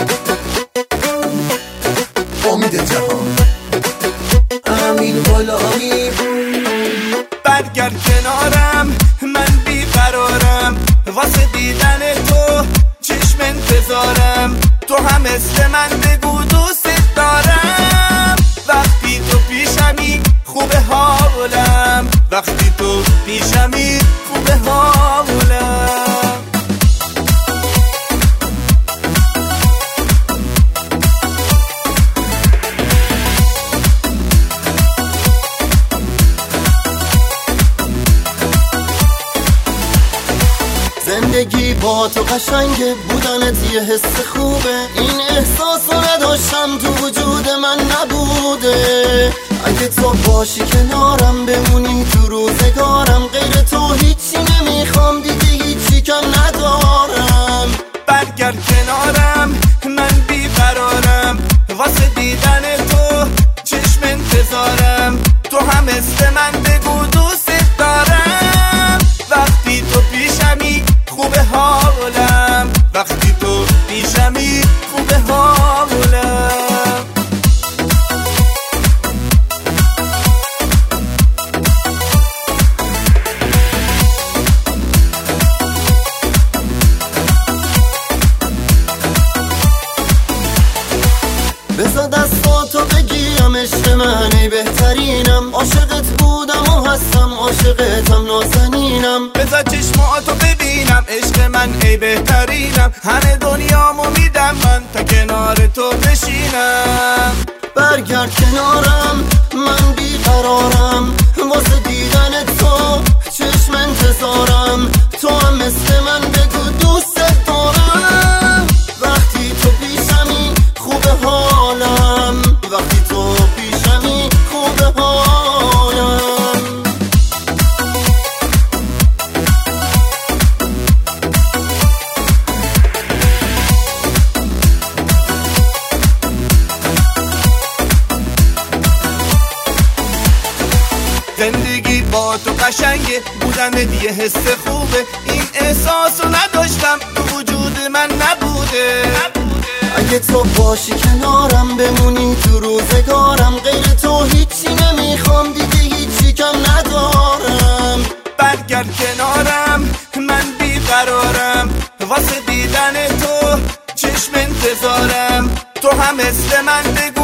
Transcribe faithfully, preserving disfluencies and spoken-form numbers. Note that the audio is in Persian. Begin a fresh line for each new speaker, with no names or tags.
امید جهان امین غلامی.
برگرد کنارم من بیقرارم، واسه دیدن تو چشم انتظارم. تو هم مثل من بگو دوست دارم. وقتی تو پیشمی خوبه حالم، وقتی تو پیشمی خوبه حالم.
زندگی با تو قشنگه، بودنت یه حس خوبه. این احساسو نداشتم تو وجود من نبوده. اگه تو باشی کنارم بمونی تو روزگارم، غیر تو هیچی نمیخوام دیگه، هیچی کم ندارم.
برگرد کنارم من بیقرارم، واسه دیدن تو چشم انتظارم. تو هم مثل من بگو دوست دارم. وقتی تو پیشمی خوبه حالم، وقتی تو پیشمی خوبه حالم.
بذار دستاتو بگیرم عشق من ای بهترینم. عاشقت بودم و هستم، عاشقتم نازنینم.
بذار چشماتو ببینم عشق من ای بهترینم. همه دنیامو میدم من تا کنار تو بشینم.
برگرد کنارم من بیقرارم، واسه دیدن تو چشم انتظارم. تو هم مثل من بگو دوست دارم. وقتی تو پیشمی خوبه حالم، وقتی تو پیشمی خوبه حالم.
زندگی با تو قشنگه، بودن یه حس خوبه. این احساسو نداشتم تو وجود من نبوده.
اگه تو باشی کنارم بمونی تو روزگارم، غیر تو هیچی نمیخوام دیگه، هیچی کم ندارم.
برگرد کنارم من بیقرارم، واسه دیدن تو چشم انتظارم. تو هم مثل من بگو